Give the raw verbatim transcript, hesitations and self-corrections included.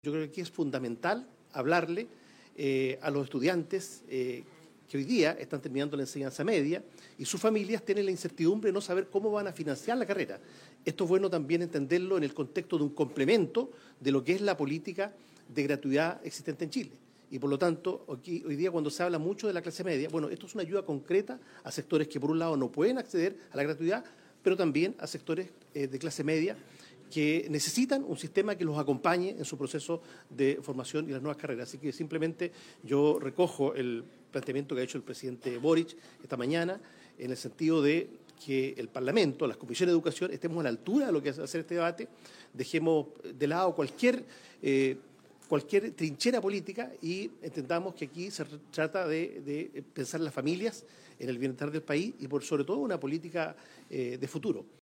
Yo creo que aquí es fundamental hablarle eh, a los estudiantes eh, que hoy día están terminando la enseñanza media y sus familias tienen la incertidumbre de no saber cómo van a financiar la carrera. Esto es bueno también entenderlo en el contexto de un complemento de lo que es la política de gratuidad existente en Chile. Y por lo tanto, aquí, hoy día cuando se habla mucho de la clase media, bueno, esto es una ayuda concreta a sectores que por un lado no pueden acceder a la gratuidad, pero también a sectores eh, de clase media que necesitan un sistema que los acompañe en su proceso de formación y las nuevas carreras. Así que simplemente yo recojo el planteamiento que ha hecho el presidente Boric esta mañana en el sentido de que el Parlamento, las comisiones de educación, estemos a la altura de lo que es hacer este debate, dejemos de lado cualquier, eh, cualquier trinchera política y entendamos que aquí se trata de, de pensar en las familias, en el bienestar del país y por sobre todo una política eh, de futuro.